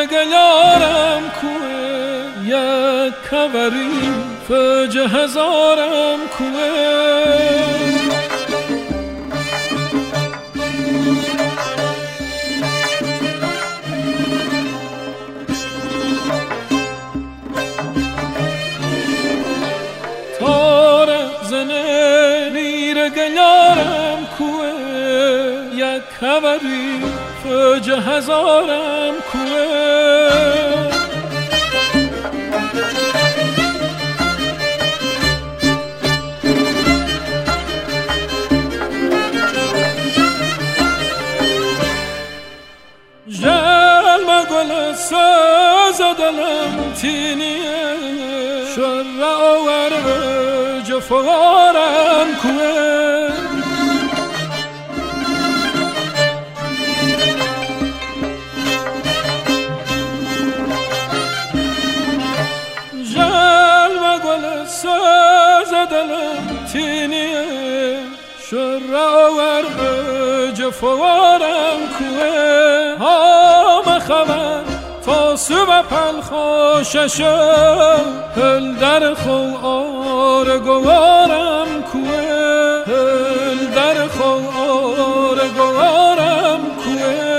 گیارم کوه یک کوری فج هزارم کوه گیارم کوه یک کوری فج هزارم کوه جلم گل ساز دلم تینیه شر آور جفارم کوه دلم تینیه شر آور جفوارم کوه هم خبر تا سو پل خوششم هل در خو آر گوارم کوه هل در خو آر گوارم کوه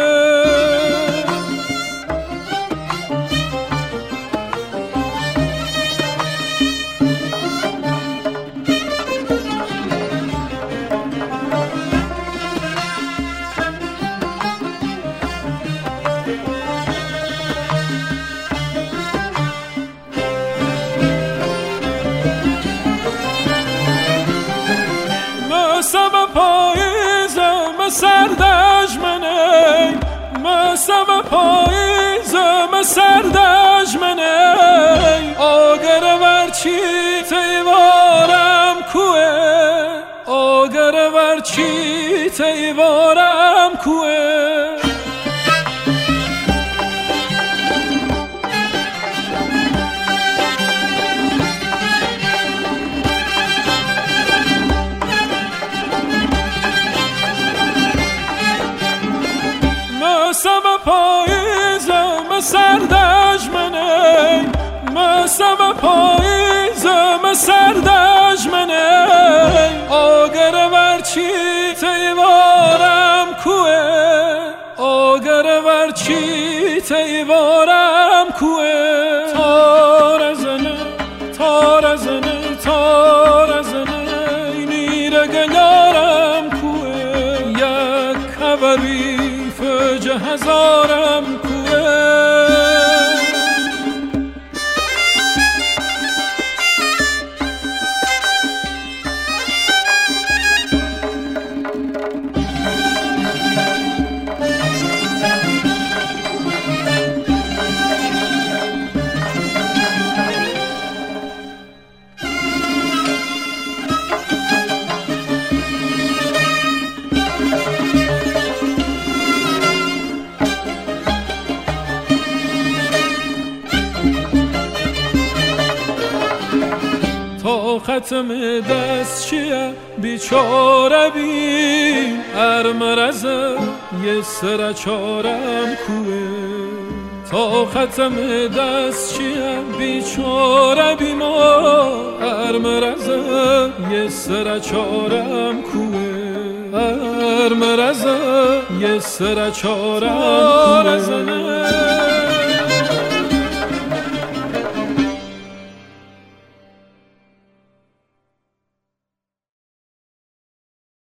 مسم پاییزم سردجمنه مسم پاییزم سردجمنه آگر ورچی تیوارم کوه آگر ورچی تیوارم کوه مسم پاییزم سردجمنه مسم پاییزم سردجمنه آگر ورچی تیوارم کوه آگر ورچی تیوارم کوه تارزنه تارزنه تارزنه نیر گیارم کوه یک کوری فج هزارم کوه تا ختم دست چیه بیچاره بیم ارمرزه یه سر چارم کوه تا ختم دست چیه بیچاره بیم ارمرزه یه سر چارم کوه ارمرزه یه سر چارم کوه